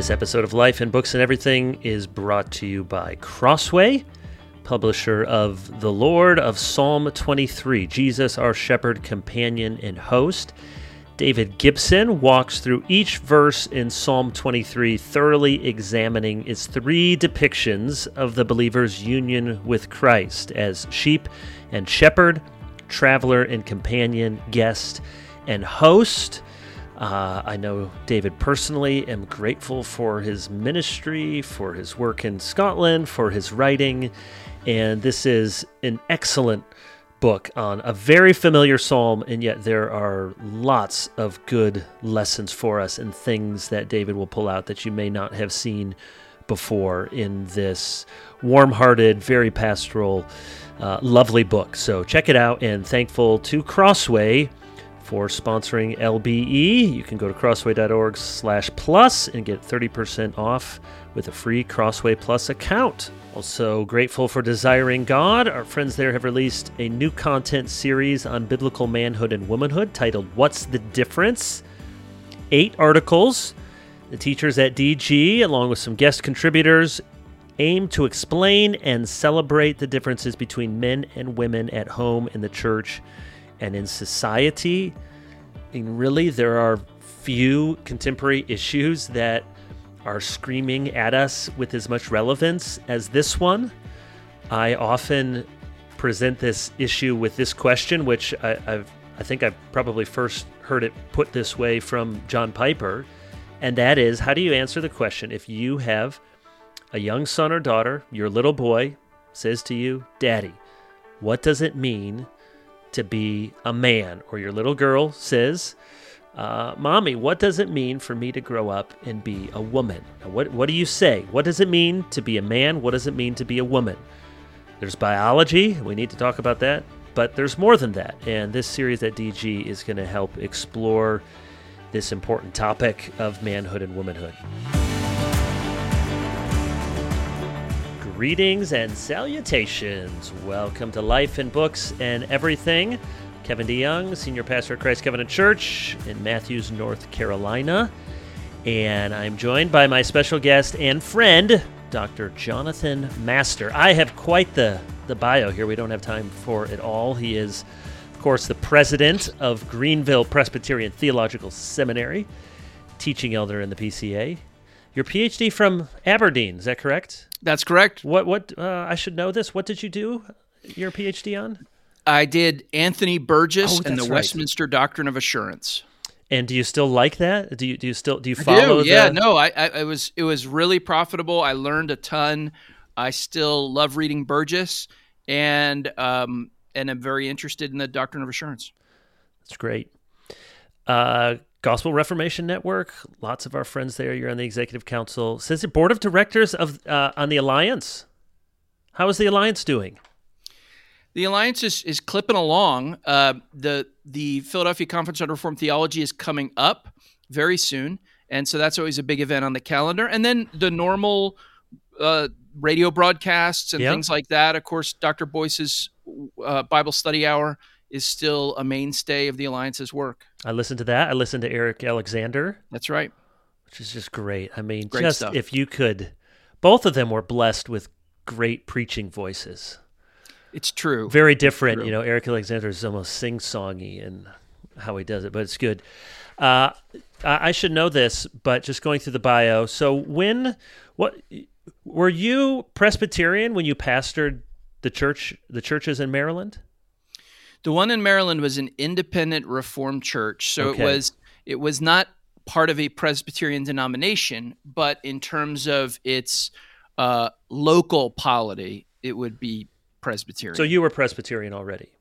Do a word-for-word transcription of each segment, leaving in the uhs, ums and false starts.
This episode of Life in Books and Everything is brought to you by Crossway, publisher of The Lord of Psalm twenty-three, Jesus, our shepherd, companion, and host. David Gibson walks through each verse in Psalm twenty-three, thoroughly examining its three depictions of the believer's union with Christ as sheep and shepherd, traveler and companion, guest and host. Uh, I know David personally, am grateful for his ministry, for his work in Scotland, for his writing, and this is an excellent book on a very familiar psalm, and yet there are lots of good lessons for us and things that David will pull out that you may not have seen before in this warm-hearted, very pastoral, uh, lovely book. So check it out, and thankful to Crossway for sponsoring L B E. You can go to crossway.org slash plus and get thirty percent off with a free Crossway Plus account. Also grateful for Desiring God. Our friends there have released a new content series on biblical manhood and womanhood titled What's the Difference? Eight articles. The teachers at D G, along with some guest contributors, aim to explain and celebrate the differences between men and women at home, in the church, and in society. And really, there are few contemporary issues that are screaming at us with as much relevance as this one. I often present this issue with this question, which I, I've, I think I've probably first heard it put this way from John Piper, and that is, how do you answer the question if you have a young son or daughter, your little boy says to you, "Daddy, what does it mean to be a man?" Or your little girl says, uh, "Mommy, what does it mean for me to grow up and be a woman?" Now, what, what do you say? What does it mean to be a man? What does it mean to be a woman? There's biology. We need to talk about that. But there's more than that. And this series at D G is going to help explore this important topic of manhood and womanhood. Greetings and salutations. Welcome to Life in Books and Everything. Kevin DeYoung, Senior Pastor at Christ Covenant Church in Matthews, North Carolina. And I'm joined by my special guest and friend, Doctor Jonathan Master. I have quite the, the bio here. We don't have time for it all. He is, of course, the president of Greenville Presbyterian Theological Seminary, teaching elder in the P C A. Your P H D from Aberdeen, is that correct? That's correct. What? What? Uh, I should know this. What did you do your P H D on? I did Anthony Burgess oh, and the right. Westminster Doctrine of Assurance. And do you still like that? Do you do you still do you follow? I do. Yeah, the... no, I, I it was it was really profitable. I learned a ton. I still love reading Burgess, and um and I'm very interested in the Doctrine of Assurance. That's great. Uh, Gospel Reformation Network. Lots of our friends there. You're on the executive council. Says the board of directors of uh, on the Alliance. How is the Alliance doing? The Alliance is, is clipping along. Uh, the the Philadelphia Conference on Reformed Theology is coming up very soon, and so that's always a big event on the calendar. And then the normal uh, radio broadcasts and yep. things like that. Of course, Doctor Boyce's uh, Bible Study Hour is still a mainstay of the Alliance's work. I listened to that. I listened to Eric Alexander. That's right. Which is just great. I mean, great just stuff. If you could, both of them were blessed with great preaching voices. It's true. Very different. True. You know, Eric Alexander is almost sing-songy in how he does it, but it's good. Uh, I should know this, but just going through the bio. So when, what, were you Presbyterian when you pastored the church, the churches in Maryland? The one in Maryland was an independent Reformed church, so okay. it was it was not part of a Presbyterian denomination, but in terms of its uh, local polity, it would be Presbyterian. So you were Presbyterian already?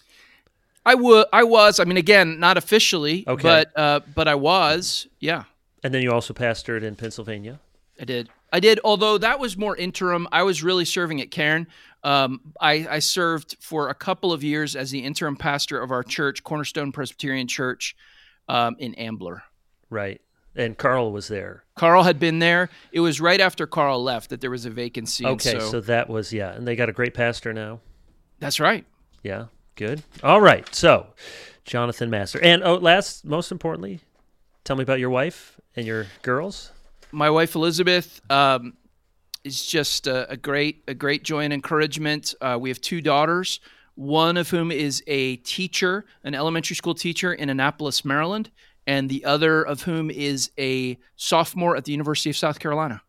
I would. I was. I mean, again, not officially, okay. but uh, but I was. Yeah. And then you also pastored in Pennsylvania? I did. I did. Although that was more interim. I was really serving at Cairn. Um, I, I served for a couple of years as the interim pastor of our church, Cornerstone Presbyterian Church, um, in Ambler. Right. And Carl was there. Carl had been there. It was right after Carl left that there was a vacancy. Okay, so, so that was, yeah. And they got a great pastor now. That's right. Yeah, good. All right, so Jonathan Master. And oh, last, most importantly, tell me about your wife and your girls. my wife Elizabeth um, is just a, a great a great joy and encouragement. Uh, we have two daughters, one of whom is a teacher, an elementary school teacher in Annapolis, Maryland, and the other of whom is a sophomore at the University of South Carolina.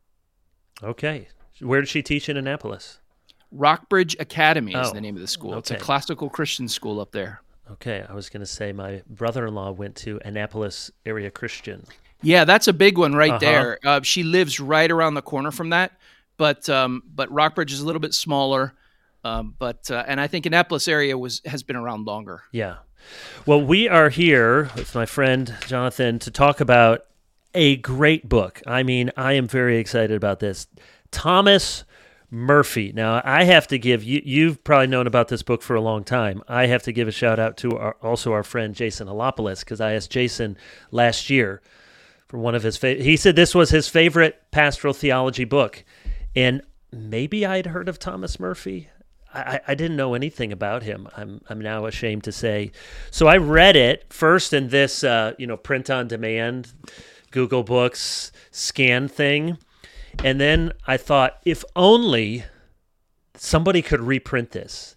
Okay. Where did she teach in Annapolis? Rockbridge Academy is Oh, the name of the school. It's okay. a classical Christian school up there. Okay, I was going to say my brother-in-law went to Annapolis Area Christian. Yeah, that's a big one right Uh-huh. there. Uh, she lives right around the corner from that, but um, but Rockbridge is a little bit smaller. Um, but uh, and I think Annapolis area was has been around longer. Yeah. Well, we are here with my friend Jonathan to talk about a great book. I mean, I am very excited about this. Thomas Murphy. Now, I have to give you, you've probably known about this book for a long time. I have to give a shout out to our, also our friend Jason Halopoulos, because I asked Jason last year for one of his favorite, he said this was his favorite pastoral theology book. And maybe I'd heard of Thomas Murphy. I, I didn't know anything about him. I'm I'm now ashamed to say. So I read it first in this uh, you know print on demand Google Books scan thing, and then I thought if only somebody could reprint this.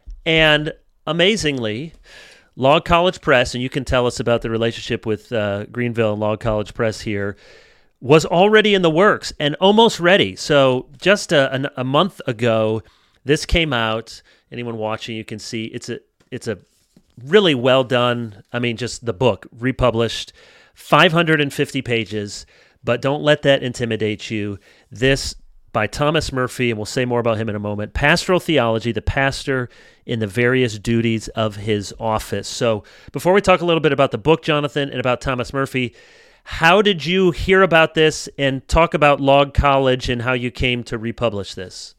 And amazingly, Log College Press, and you can tell us about the relationship with uh, Greenville and Log College Press here, was already in the works and almost ready. So just a, a, a month ago, this came out. Anyone watching, you can see it's a it's a really well done. I mean, just the book republished, five hundred fifty pages. But don't let that intimidate you. This by Thomas Murphy, and we'll say more about him in a moment. Pastoral Theology: The Pastor in the Various Duties of His Office. So before we talk a little bit about the book, Jonathan, and about Thomas Murphy, how did you hear about this, and talk about Log College and how you came to republish this?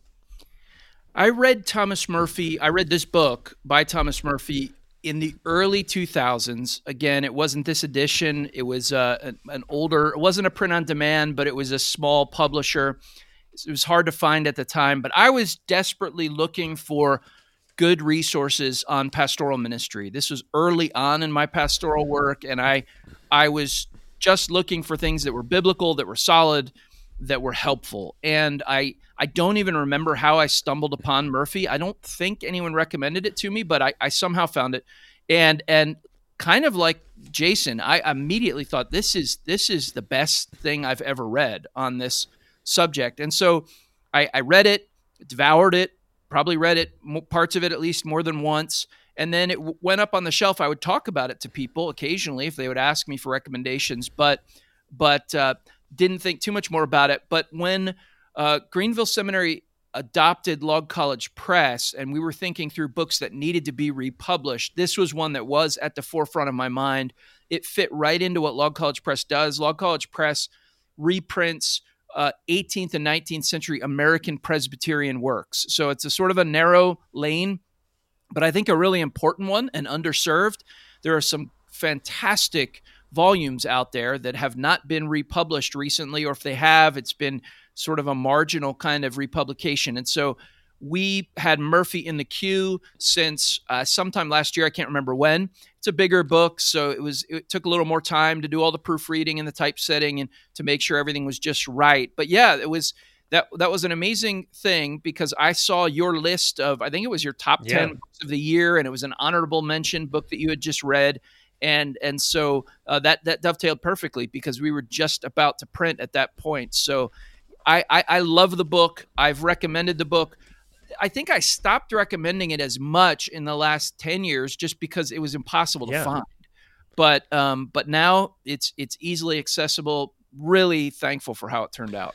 I read Thomas Murphy. I read this book by Thomas Murphy in the early two thousands. Again, it wasn't this edition. It was uh, an, an older, it wasn't a print on demand, but it was a small publisher. It was hard to find at the time, but I was desperately looking for good resources on pastoral ministry. This was early on in my pastoral work, and I, I was just looking for things that were biblical, that were solid, that were helpful. And I, I don't even remember how I stumbled upon Murphy. I don't think anyone recommended it to me, but I, I somehow found it. And and kind of like Jason, I immediately thought this is this is the best thing I've ever read on this subject. And so I, I read it, devoured it, probably read it, parts of it at least more than once. And then it w- went up on the shelf. I would talk about it to people occasionally if they would ask me for recommendations, but but uh, didn't think too much more about it. But when uh, Greenville Seminary adopted Log College Press, and we were thinking through books that needed to be republished, this was one that was at the forefront of my mind. It fit right into what Log College Press does. Log College Press reprints uh, eighteenth and nineteenth century American Presbyterian works. So it's a sort of a narrow lane, but I think a really important one and underserved. There are some fantastic volumes out there that have not been republished recently, or if they have, it's been sort of a marginal kind of republication. And so we had Murphy in the queue since uh, sometime last year. I can't remember when. It's a bigger book, so it was it took a little more time to do all the proofreading and the typesetting and to make sure everything was just right. But yeah, it was that that was an amazing thing, because I saw your list of, I think it was your top Yeah. ten books of the year, and it was an honorable mention book that you had just read. And and so uh, that that dovetailed perfectly, because we were just about to print at that point. So I, I, I love the book. I've recommended the book. I think I stopped recommending it as much in the last ten years just because it was impossible to Yeah. find. But um, but now it's it's easily accessible. Really thankful for how it turned out.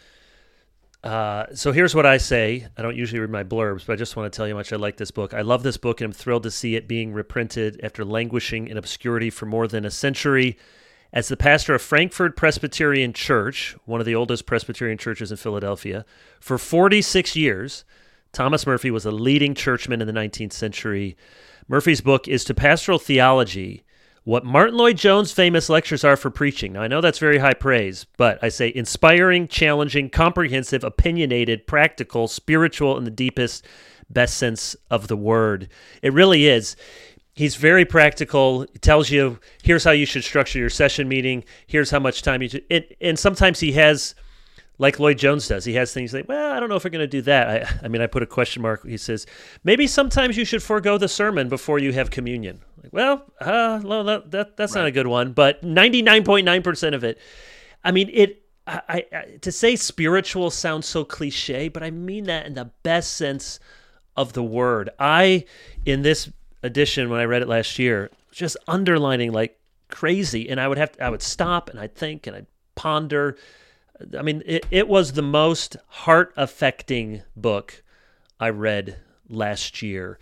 Uh, so here's what I say. I don't usually read my blurbs, but I just want to tell you how much I like this book. I love this book, and I'm thrilled to see it being reprinted after languishing in obscurity for more than a century. As the pastor of Frankford Presbyterian Church, one of the oldest Presbyterian churches in Philadelphia, for forty-six years, Thomas Murphy was a leading churchman in the nineteenth century. Murphy's book is to pastoral theology what Martin Lloyd-Jones' famous lectures are for preaching. Now, I know that's very high praise, but I say inspiring, challenging, comprehensive, opinionated, practical, spiritual in the deepest, best sense of the word. It really is. He's very practical. He tells you, here's how you should structure your session meeting. Here's how much time you should. And, and sometimes he has like Lloyd Jones does. He has things like, well, I don't know if we're going to do that. I, I mean, I put a question mark. He says, maybe sometimes you should forego the sermon before you have communion. Like, well, uh, well that, that that's right. Not a good one, but ninety-nine point nine percent of it, I mean, it. I, I to say spiritual sounds so cliche, but I mean that in the best sense of the word. I, in this edition, when I read it last year, just underlining like crazy, and I would have to, I would stop and I'd think and I'd ponder. I mean, it, it was the most heart-affecting book I read last year.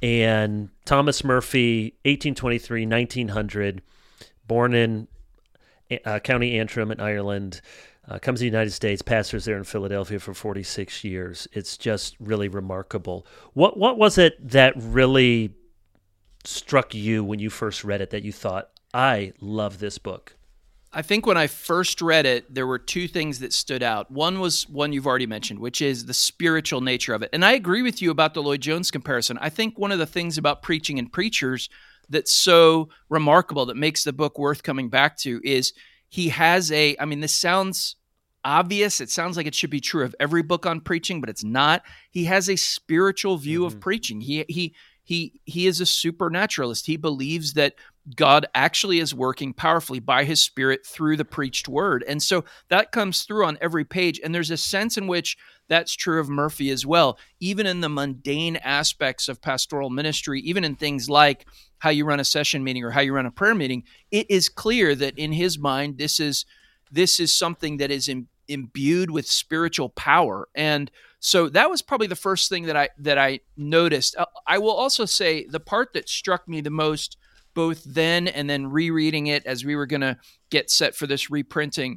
And Thomas Murphy, eighteen twenty-three, nineteen hundred, born in uh, County Antrim in Ireland, uh, comes to the United States, pastors there in Philadelphia for forty-six years. It's just really remarkable. What what was it that really struck you when you first read it that you thought, I love this book? I think when I first read it, there were two things that stood out. One was one you've already mentioned, which is the spiritual nature of it. And I agree with you about the Lloyd Jones comparison. I think one of the things about preaching and preachers that's so remarkable, that makes the book worth coming back to, is he has a, I mean, this sounds obvious. It sounds like it should be true of every book on preaching, but it's not. He has a spiritual view mm-hmm. of preaching. He, he, he, he is a supernaturalist. He believes that God actually is working powerfully by his Spirit through the preached word. And so that comes through on every page. And there's a sense in which that's true of Murphy as well, even in the mundane aspects of pastoral ministry, even in things like how you run a session meeting or how you run a prayer meeting. It is clear that in his mind, this is this is something that is im- imbued with spiritual power. And so that was probably the first thing that I that I noticed. I will also say the part that struck me the most, both then and then rereading it as we were going to get set for this reprinting,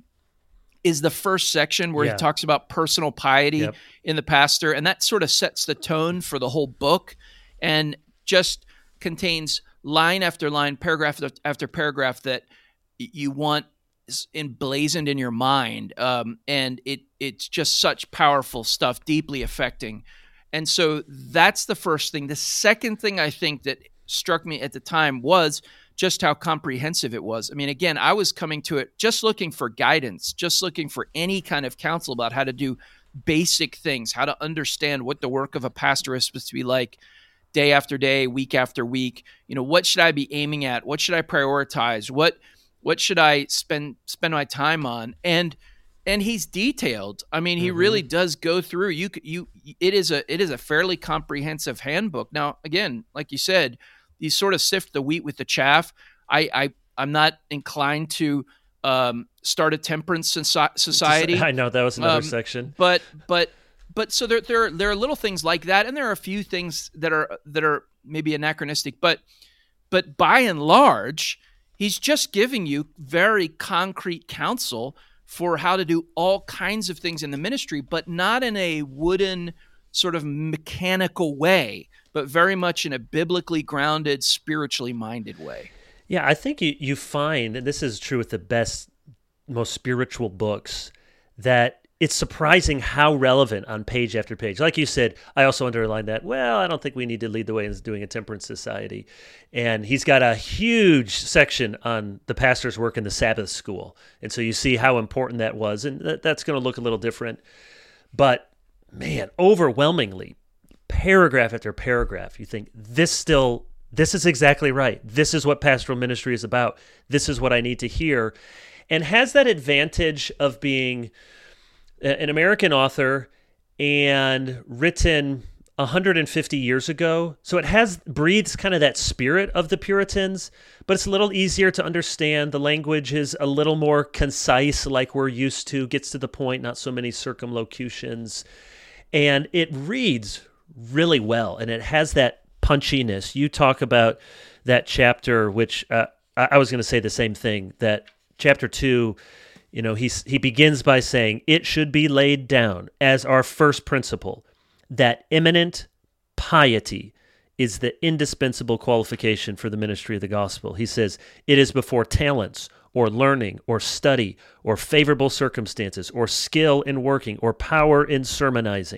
is the first section where yeah. he talks about personal piety yep. in the pastor. And that sort of sets the tone for the whole book and just contains line after line, paragraph after paragraph that you want emblazoned in your mind. Um, and it it's just such powerful stuff, deeply affecting. And so that's the first thing. The second thing I think that struck me at the time was just how comprehensive it was. I mean, again, I was coming to it just looking for guidance, just looking for any kind of counsel about how to do basic things, how to understand what the work of a pastor is supposed to be like day after day, week after week. You know, what should I be aiming at? What should I prioritize? What what should I spend spend my time on? And and he's detailed. I mean, he mm-hmm. really does go through. You you it is a it is a fairly comprehensive handbook. Now, again, like you said, you sort of sift the wheat with the chaff. I, I I'm not inclined to um, start a temperance society. I know that was another um, section, but but but so there there there are little things like that, and there are a few things that are that are maybe anachronistic. But but by and large, he's just giving you very concrete counsel for how to do all kinds of things in the ministry, but not in a wooden sort of mechanical way, but very much in a biblically grounded, spiritually minded way. Yeah, I think you, you find, and this is true with the best, most spiritual books, that it's surprising how relevant on page after page. Like you said, I also underlined that, well, I don't think we need to lead the way in doing a temperance society. And he's got a huge section on the pastor's work in the Sabbath school. And so you see how important that was. And that, that's going to look a little different. But man, overwhelmingly, paragraph after paragraph, you think this still, this is exactly right. This is what pastoral ministry is about. This is what I need to hear. And has that advantage of being an American author and written one hundred fifty years ago. So it has breathes kind of that spirit of the Puritans, but it's a little easier to understand. The language is a little more concise, like we're used to, gets to the point, not so many circumlocutions. And it reads really well, and it has that punchiness. You talk about that chapter, which uh, I was going to say the same thing, that chapter two, you know, he's, he begins by saying, it should be laid down as our first principle that eminent piety is the indispensable qualification for the ministry of the gospel. He says, it is before talents or learning or study or favorable circumstances or skill in working or power in sermonizing.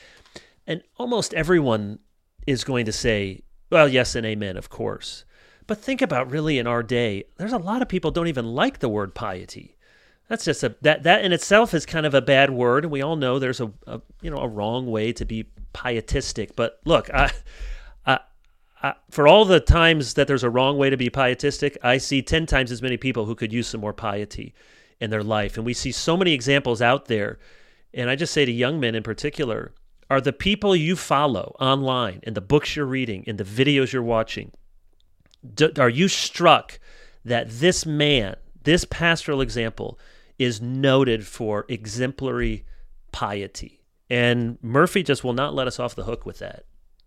And almost everyone is going to say, well, yes and amen, of course. But think about really in our day, there's a lot of people don't even like the word piety. That's just a that that in itself is kind of a bad word. We all know there's a, a you know a wrong way to be pietistic. But look, I, I, I, for all the times that there's a wrong way to be pietistic, I see ten times as many people who could use some more piety in their life, and we see so many examples out there. And I just say to young men in particular, are the people you follow online, in the books you're reading, in the videos you're watching, do, are you struck that this man, this pastoral example, is noted for exemplary piety? And Murphy just will not let us off the hook with that.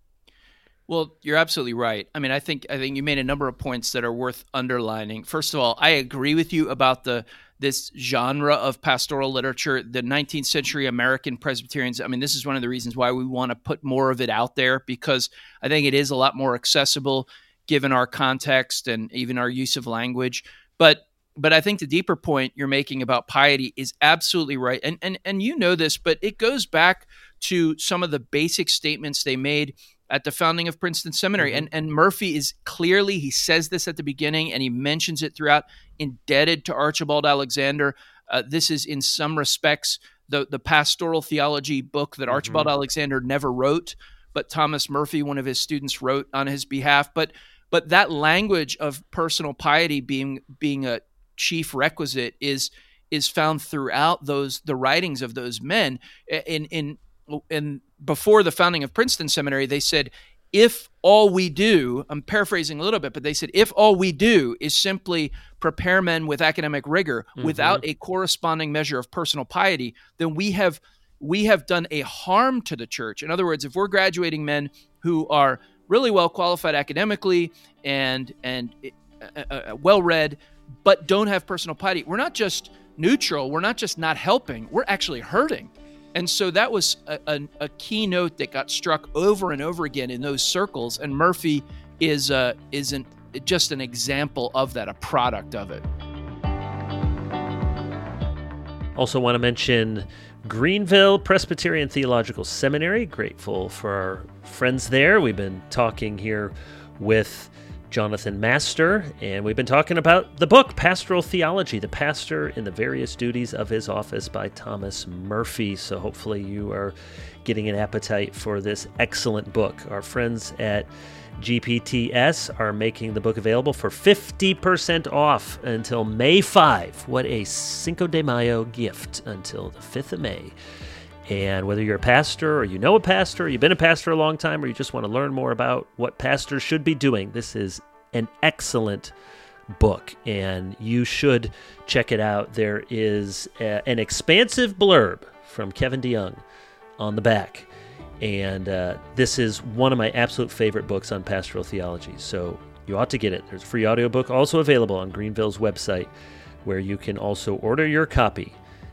Well, you're absolutely right. I mean, I think I think you made a number of points that are worth underlining. First of all, I agree with you about the this genre of pastoral literature, the nineteenth century American Presbyterians. I mean, this is one of the reasons why we want to put more of it out there, because I think it is a lot more accessible given our context and even our use of language. But But I think the deeper point you're making about piety is absolutely right. And, and and you know this, but it goes back to some of the basic statements they made at the founding of Princeton Seminary. Mm-hmm. And, and Murphy is clearly, he says this at the beginning and he mentions it throughout, indebted to Archibald Alexander. Uh, this is in some respects the, the pastoral theology book that Archibald mm-hmm. Alexander never wrote, but Thomas Murphy, one of his students, wrote on his behalf. But but that language of personal piety being being a chief requisite is is found throughout those the writings of those men. In in in before the founding of Princeton Seminary, they said, if all we do, I'm paraphrasing a little bit, but they said, if all we do is simply prepare men with academic rigor mm-hmm. without a corresponding measure of personal piety, then we have we have done a harm to the church. In other words, if we're graduating men who are really well qualified academically and and uh, uh, well read, but don't have personal piety, we're not just neutral, we're not just not helping, we're actually hurting. And so that was a, a, a key note that got struck over and over again in those circles. And Murphy is uh, is an, just an example of that, a product of it. Also want to mention Greenville Presbyterian Theological Seminary. Grateful for our friends there. We've been talking here with Jonathan Master, and we've been talking about the book, Pastoral Theology, The Pastor in the Various Duties of His Office by Thomas Murphy. So hopefully you are getting an appetite for this excellent book. Our friends at G P T S are making the book available for fifty percent off until May fifth. What a Cinco de Mayo gift until the fifth of May. And whether you're a pastor or you know a pastor, or you've been a pastor a long time, or you just want to learn more about what pastors should be doing, this is an excellent book, and you should check it out. There is a, an expansive blurb from Kevin DeYoung on the back, and uh, this is one of my absolute favorite books on pastoral theology, so you ought to get it. There's a free audiobook also available on Greenville's website, where you can also order your copy.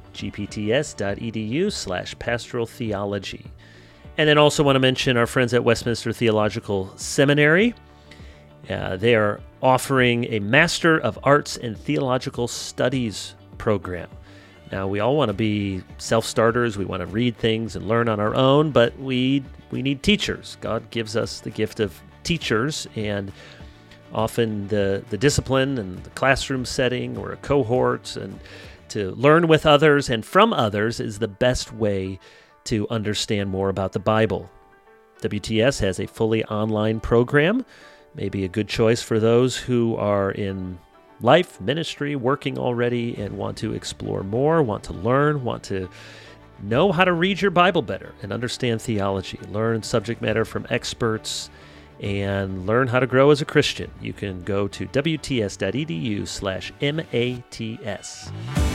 gpts.edu slash pastoral theology. And then also want to mention our friends at Westminster Theological Seminary. Uh, they are offering a Master of Arts and Theological Studies program. Now, we all want to be self-starters. We want to read things and learn on our own, but we we need teachers. God gives us the gift of teachers, and often the, the discipline and the classroom setting or a cohort and to learn with others and from others is the best way to understand more about the Bible. W T S has a fully online program, maybe a good choice for those who are in life, ministry, working already, and want to explore more, want to learn, want to know how to read your Bible better and understand theology, learn subject matter from experts, and learn how to grow as a Christian. You can go to wts.edu slash MATS.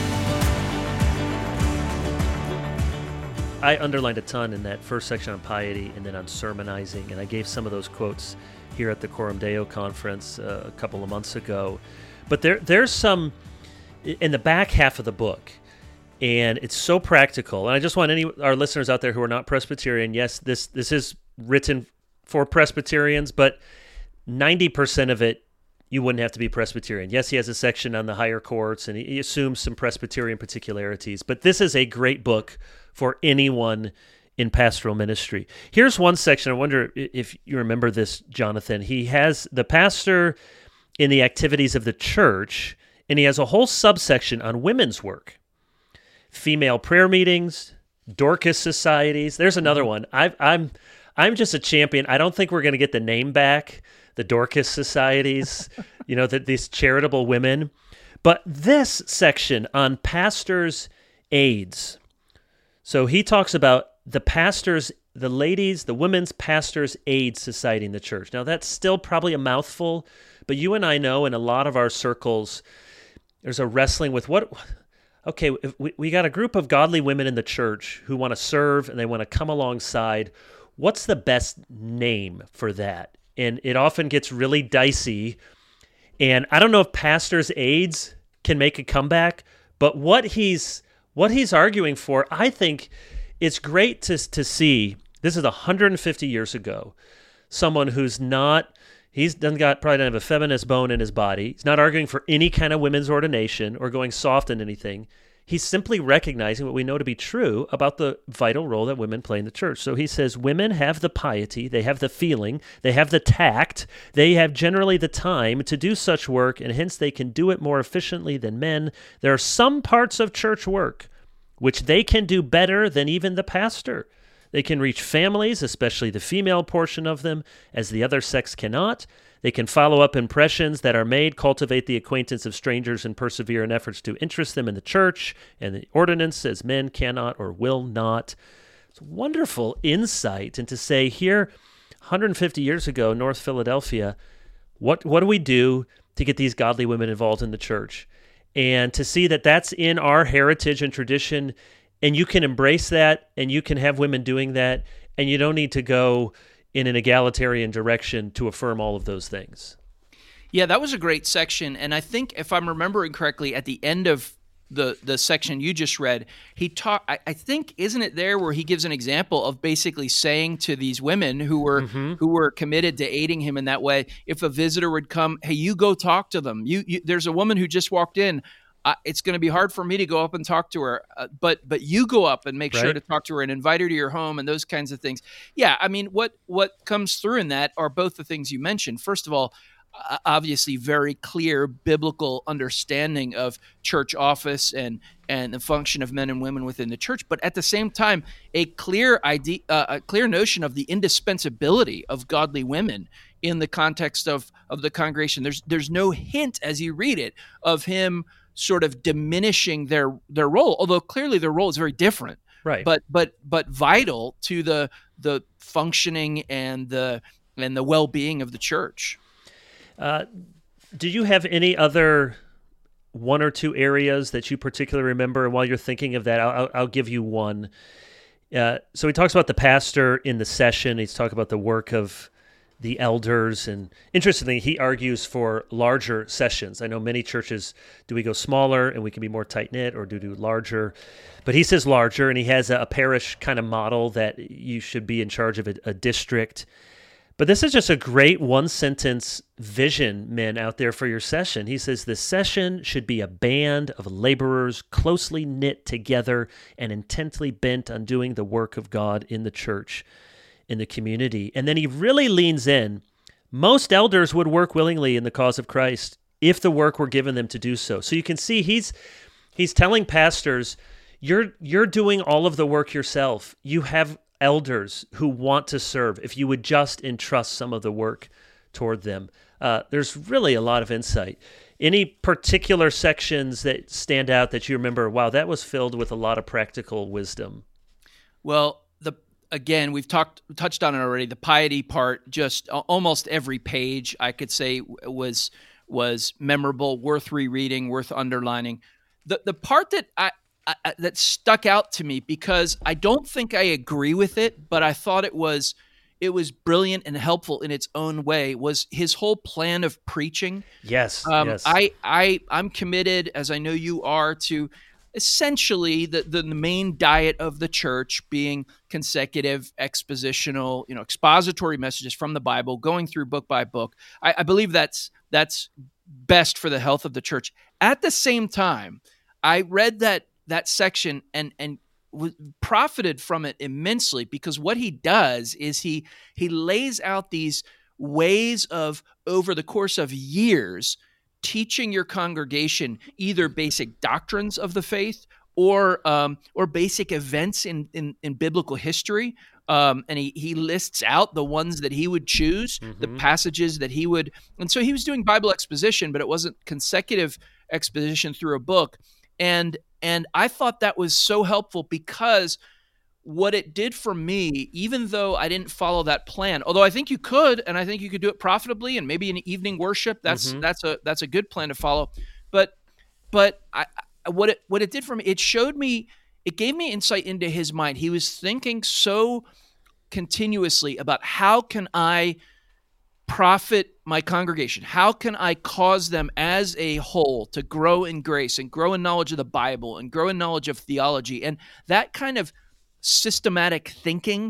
I underlined a ton in that first section on piety and then on sermonizing, and I gave some of those quotes here at the Coram Deo conference uh, a couple of months ago. But there, there's some in the back half of the book, and it's so practical. And I just want any our listeners out there who are not Presbyterian, yes, this this is written for Presbyterians, but ninety percent of it, you wouldn't have to be Presbyterian. Yes, he has a section on the higher courts, and he assumes some Presbyterian particularities, but this is a great book for anyone in pastoral ministry. Here's one section. I wonder if you remember this, Jonathan. He has the pastor in the activities of the church, and he has a whole subsection on women's work. female prayer meetings, Dorcas societies. There's another one. I've, I'm I'm just a champion. I don't think we're going to get the name back, the Dorcas societies, you know, the, these charitable women. But this section on pastors' aids. So he talks about the pastors, the ladies, the Women's Pastors' Aid Society in the church. Now, that's still probably a mouthful, but you and I know in a lot of our circles, there's a wrestling with what, okay, we, we got a group of godly women in the church who want to serve and they want to come alongside. What's the best name for that? And it often gets really dicey. And I don't know if pastors' aids can make a comeback, but what he's what he's arguing for, I think it's great to to see. This is one hundred fifty years ago. Someone who's not, he's done got probably doesn't have a feminist bone in his body. He's not arguing for any kind of women's ordination or going soft in anything. He's simply recognizing what we know to be true about the vital role that women play in the church. So he says women have the piety, they have the feeling, they have the tact, they have generally the time to do such work, and hence they can do it more efficiently than men. There are some parts of church work which they can do better than even the pastor. They can reach families, especially the female portion of them, as the other sex cannot. They can follow up impressions that are made, cultivate the acquaintance of strangers, and persevere in efforts to interest them in the church and the ordinance as men cannot or will not. It's wonderful insight into say here, one hundred fifty years ago, North Philadelphia, what what do we do to get these godly women involved in the church? And to see that that's in our heritage and tradition, and you can embrace that, and you can have women doing that, and you don't need to go in an egalitarian direction to affirm all of those things. Yeah, that was a great section. And I think if I'm remembering correctly, at the end of the the section you just read, he taught, I, I think, isn't it there where he gives an example of basically saying to these women who were mm-hmm. who were committed to aiding him in that way, if a visitor would come, hey, you go talk to them. You, you there's a woman who just walked in. Uh, it's going to be hard for me to go up and talk to her, uh, but but you go up and make right. sure to talk to her and invite her to your home and those kinds of things. Yeah, I mean, what what comes through in that are both the things you mentioned. First of all, uh, obviously very clear biblical understanding of church office and and the function of men and women within the church, but at the same time, a clear idea, uh, a clear notion of the indispensability of godly women in the context of of the congregation. There's there's no hint as you read it of him sort of diminishing their their role, although clearly their role is very different, right? But but but vital to the the functioning and the and the well-being of the church. Uh, do you have any other one or two areas that you particularly remember? And while you're thinking of that, I'll, I'll give you one. Uh, so he talks about the pastor in the session. He's talking about the work of the elders, and interestingly, he argues for larger sessions. I know many churches, do we go smaller and we can be more tight-knit, or do we do larger? But he says larger, and he has a, a parish kind of model that you should be in charge of a, a district. But this is just a great one-sentence vision, men, out there for your session. He says the session should be a band of laborers closely knit together and intently bent on doing the work of God in the church, in the community. And then he really leans in. Most elders would work willingly in the cause of Christ if the work were given them to do so. So you can see he's he's telling pastors, you're you're doing all of the work yourself. You have elders who want to serve if you would just entrust some of the work toward them. Uh, there's really a lot of insight. Any particular sections that stand out that you remember, wow, that was filled with a lot of practical wisdom? Well, the Again, we've talked touched on it already. The piety part, just almost every page, I could say was was memorable, worth rereading, worth underlining. The the part that I, I that stuck out to me, because I don't think I agree with it, but I thought it was it was brilliant and helpful in its own way, was his whole plan of preaching. Yes, um, yes. I I I'm committed, as I know you are, to essentially the, the the main diet of the church being consecutive, expositional, you know, expository messages from the Bible, going through book by book. I, I believe that's that's best for the health of the church. At the same time, I read that that section and and w- profited from it immensely, because what he does is he he lays out these ways of, over the course of years, teaching your congregation either basic doctrines of the faith or um, or basic events in in, in biblical history. Um, and he he lists out the ones that he would choose, mm-hmm. the passages that he would, and so he was doing Bible exposition, but it wasn't consecutive exposition through a book. And and I thought that was so helpful because what it did for me, even though I didn't follow that plan, although I think you could, and I think you could do it profitably, and maybe in evening worship, that's mm-hmm. that's a that's a good plan to follow. But but I, I what it what it did for me, it showed me, it gave me insight into his mind. He was thinking so continuously about how can I profit my congregation? How can I cause them as a whole to grow in grace and grow in knowledge of the Bible and grow in knowledge of theology? And that kind of systematic thinking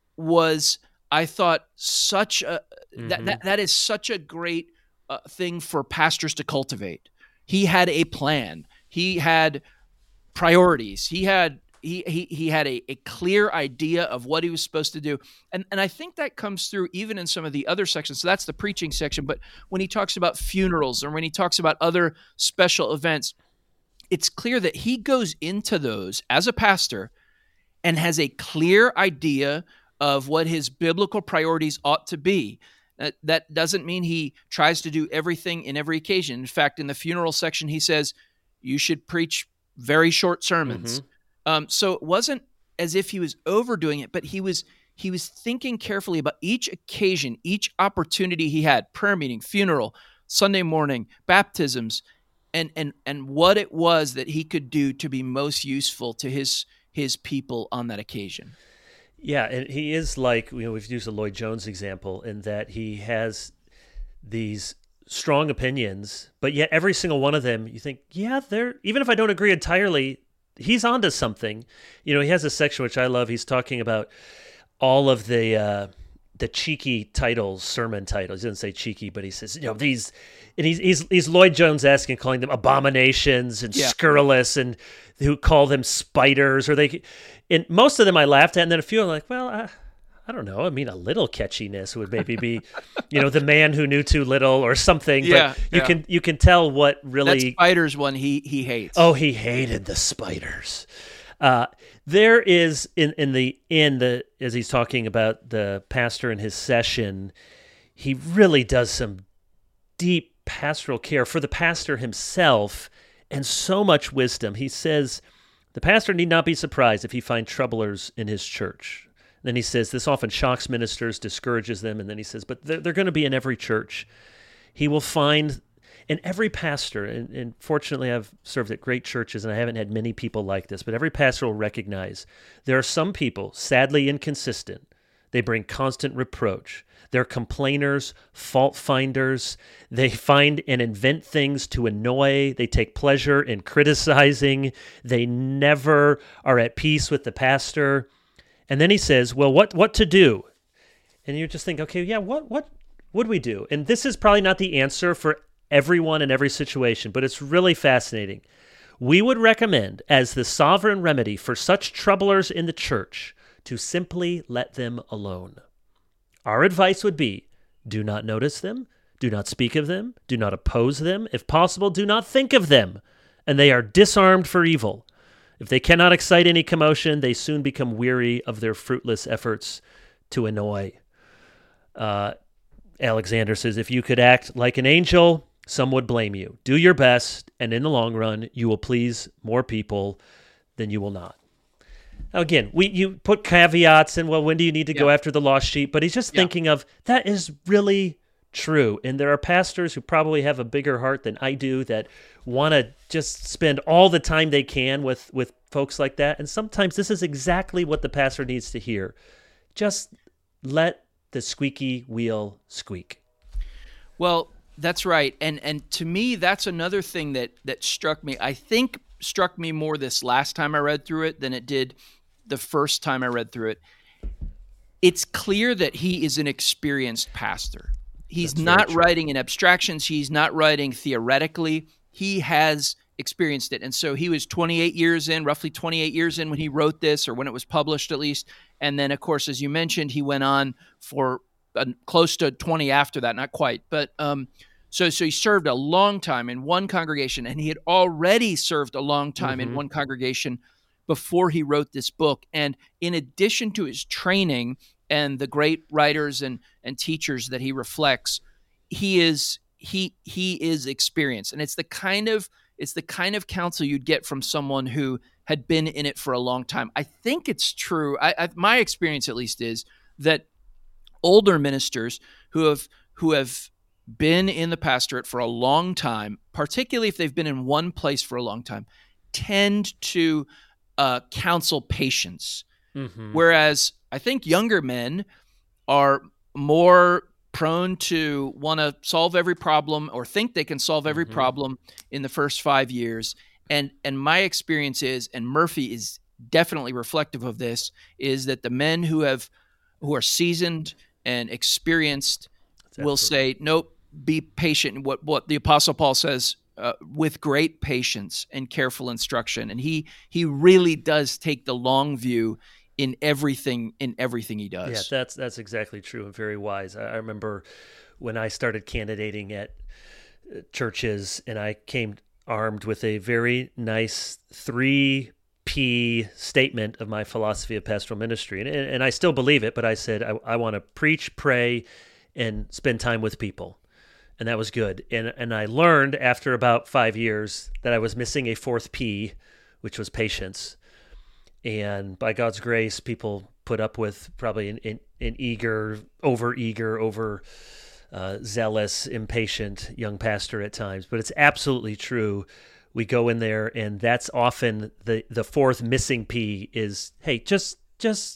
was, I thought, such a mm-hmm. that, that that is such a great uh, thing for pastors to cultivate. He had a plan. He had priorities. He had he he he had a, a clear idea of what he was supposed to do. And and I think that comes through even in some of the other sections. So that's the preaching section. But when he talks about funerals or when he talks about other special events, it's clear that he goes into those as a pastor and has a clear idea of what his biblical priorities ought to be. That, that doesn't mean he tries to do everything in every occasion. In fact, in the funeral section, he says, you should preach very short sermons. Mm-hmm. Um, so it wasn't as if he was overdoing it, but he was he was thinking carefully about each occasion, each opportunity he had, prayer meeting, funeral, Sunday morning, baptisms, and and and what it was that he could do to be most useful to his his people on that occasion. Yeah, and he is like, you know, we've used the Lloyd Jones example in that he has these strong opinions, but yet every single one of them, you think, yeah, they're, even if I don't agree entirely, he's onto something. You know, he has a section which I love. He's talking about all of the uh, the cheeky titles, sermon titles. He doesn't say cheeky, but he says, you know, these, and he's he's, he's Lloyd Jones asking, calling them abominations and yeah. scurrilous, and who call them spiders, or they, and most of them I laughed at, and then a few I'm like, well, I, I don't know. I mean, a little catchiness would maybe be, you know, the man who knew too little or something. Yeah, but you yeah. can you can tell what really that spiders one he he hates. Oh, he hated the spiders. Uh, there is in in the in the as he's talking about the pastor in his session, he really does some deep pastoral care for the pastor himself and so much wisdom. He says the pastor need not be surprised if he finds troublers in his church. Then he says this often shocks ministers, discourages them, and then he says, but they're, they're going to be in every church. He will find in every pastor, and, and fortunately I've served at great churches and I haven't had many people like this, but every pastor will recognize there are some people sadly inconsistent. They bring constant reproach. They're complainers, fault finders. They find and invent things to annoy. They take pleasure in criticizing. They never are at peace with the pastor. And then he says, well, what what to do? And you just think, okay, yeah, what what would we do? And this is probably not the answer for everyone in every situation, but it's really fascinating. We would recommend, as the sovereign remedy for such troublers in the church, to simply let them alone. Our advice would be, do not notice them, do not speak of them, do not oppose them. If possible, do not think of them, and they are disarmed for evil. If they cannot excite any commotion, they soon become weary of their fruitless efforts to annoy. Uh, Alexander says, if you could act like an angel, some would blame you. Do your best, and in the long run, you will please more people than you will not. Now, again, we you put caveats in, well, when do you need to yeah. go after the lost sheep? But he's just yeah. thinking of, that is really true. And there are pastors who probably have a bigger heart than I do that want to just spend all the time they can with, with folks like that. And sometimes this is exactly what the pastor needs to hear. Just let the squeaky wheel squeak. Well, that's right. And and to me, that's another thing that that struck me. I think struck me more this last time I read through it than it did the first time I read through it. It's clear that he is an experienced pastor. He's That's not writing in abstractions. He's not writing theoretically. He has experienced it. And so he was twenty-eight years in, roughly twenty-eight years in when he wrote this, or when it was published at least. And then, of course, as you mentioned, he went on for uh, close to twenty after that, not quite. But um, So, so he served a long time in one congregation, and he had already served a long time Mhm. in one congregation before he wrote this book. And in addition to his training and the great writers and and teachers that he reflects, he is he he is experienced, and it's the kind of it's the kind of counsel you'd get from someone who had been in it for a long time. I think it's true. I, I my experience, at least, is that older ministers who have who have been in the pastorate for a long time, particularly if they've been in one place for a long time, tend to uh, counsel patience. Mhm. Whereas I think younger men are more prone to want to solve every problem or think they can solve every Mhm. problem in the first five years. And and my experience is, and Murphy is definitely reflective of this, is that the men who have who are seasoned and experienced That's will absolutely- say, nope, be patient. What what the Apostle Paul says, uh, with great patience and careful instruction. And he he really does take the long view in everything in everything he does. Yeah, that's that's exactly true and very wise. I, I remember when I started candidating at uh, churches, and I came armed with a very nice three P statement of my philosophy of pastoral ministry, and and, and I still believe it. But I said I, I want to preach, pray, and spend time with people. And that was good. And and I learned after about five years that I was missing a fourth P, which was patience. And by God's grace, people put up with probably an, an, an eager, over-eager, over uh, zealous, impatient young pastor at times. But it's absolutely true. We go in there, and that's often the, the fourth missing P is, hey, just just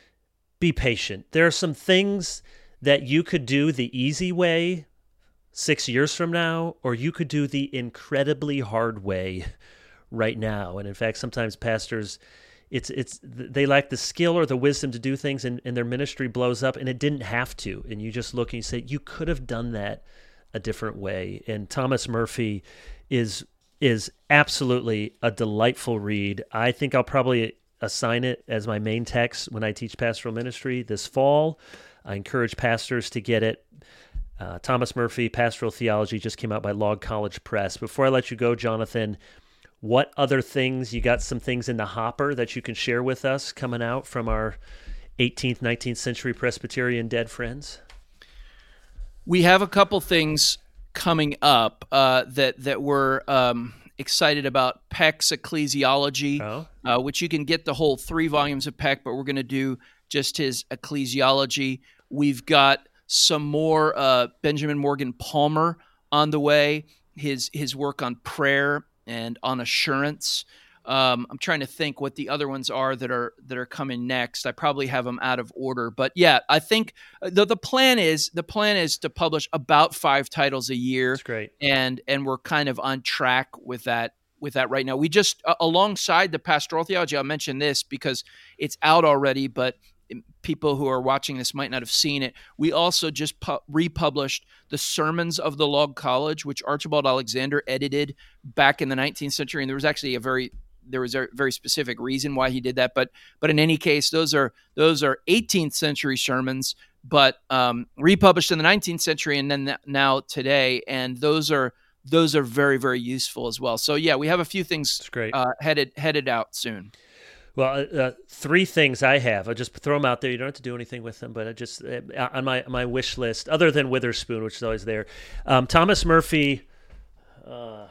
be patient. There are some things that you could do the easy way six years from now, or you could do the incredibly hard way right now. And in fact, sometimes pastors, it's it's they lack the skill or the wisdom to do things, and, and their ministry blows up, and it didn't have to. And you just look and you say, you could have done that a different way. And Thomas Murphy is is absolutely a delightful read. I think I'll probably assign it as my main text when I teach pastoral ministry this fall. I encourage pastors to get it. Uh, Thomas Murphy, Pastoral Theology, just came out by Log College Press. Before I let you go, Jonathan, what other things, you got some things in the hopper that you can share with us coming out from our eighteenth, nineteenth century Presbyterian dead friends? We have a couple things coming up uh, that that we're um, excited about. Peck's Ecclesiology, Oh. uh, which you can get the whole three volumes of Peck, but we're going to do just his Ecclesiology. We've got some more uh, Benjamin Morgan Palmer on the way, his his work on prayer and on assurance. Um, I'm trying to think what the other ones are that are that are coming next. I probably have them out of order, but yeah, I think the the plan is the plan is to publish about five titles a year. That's great. and and we're kind of on track with that with that right now. We just uh, alongside the Pastoral Theology, I'll mention this because it's out already, but people who are watching this might not have seen it. We also just pu- republished the Sermons of the Log College, which Archibald Alexander edited back in the nineteenth century, and there was actually a very there was a very specific reason why he did that. But but in any case, those are those are eighteenth century sermons, but um, republished in the nineteenth century and then now today, and those are those are very very useful as well. So yeah, we have a few things That's great. uh, headed headed out soon. Well, uh, three things I have. I'll just throw them out there. You don't have to do anything with them, but I just uh, on my my wish list, other than Witherspoon, which is always there. Um, Thomas Murphy. Uh,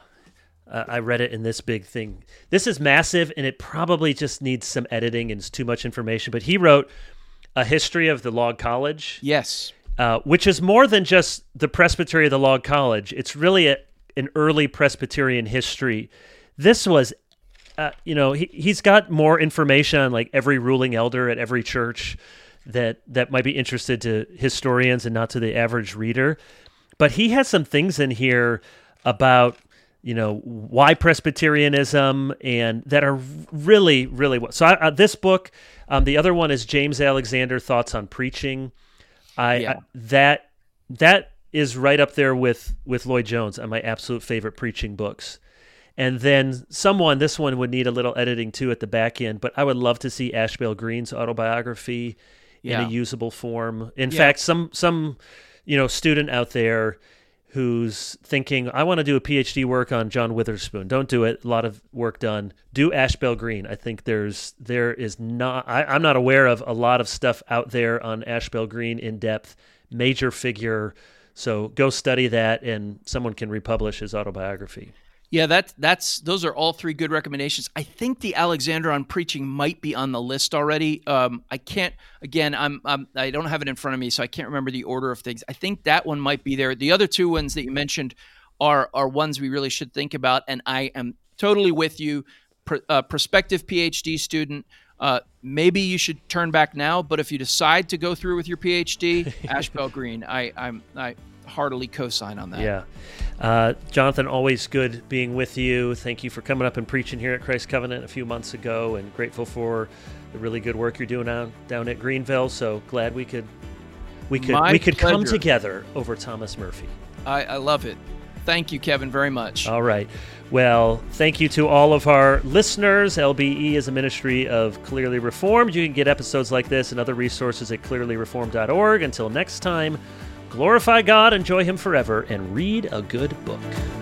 I read it in this big thing. This is massive, and it probably just needs some editing and it's too much information. But he wrote a history of the Log College. Yes. Uh, which is more than just the Presbytery of the Log College. It's really a, an early Presbyterian history. This was, uh, you know, he, he's got more information on like every ruling elder at every church that that might be interested to historians and not to the average reader. But he has some things in here about, you know, why Presbyterianism, and that are really, really well. So I, uh, this book, um, the other one is James Alexander, Thoughts on Preaching. I, Yeah. I that that is right up there with with Lloyd Jones on my absolute favorite preaching books. And then someone, this one would need a little editing too at the back end, but I would love to see Ashbel Green's autobiography Yeah. in a usable form. In Yeah. fact, some some you know student out there who's thinking, I want to do a PhD work on John Witherspoon. Don't do it. A lot of work done. Do Ashbel Green. I think there's there is not, I, I'm not aware of a lot of stuff out there on Ashbel Green in depth, major figure. So go study that, and someone can republish his autobiography. Yeah, that that's those are all three good recommendations. I think the Alexander on Preaching might be on the list already. Um, I can't. Again, I'm, I'm I don't have it in front of me, so I can't remember the order of things. I think that one might be there. The other two ones that you mentioned are are ones we really should think about. And I am totally with you. Pro, uh, prospective PhD student. Uh, maybe you should turn back now, but if you decide to go through with your PhD, Ashbel Green, I I'm I heartily co-sign on that. Yeah. Uh, Jonathan, always good being with you. Thank you for coming up and preaching here at Christ Covenant a few months ago, and grateful for the really good work you're doing down, down at Greenville. So glad we could we could My we could pleasure. come together over Thomas Murphy. I, I love it. Thank you, Kevin, very much. All right. Well, thank you to all of our listeners. L B E is a ministry of Clearly Reformed. You can get episodes like this and other resources at clearly reformed dot org. Until next time, glorify God, enjoy Him forever, and read a good book.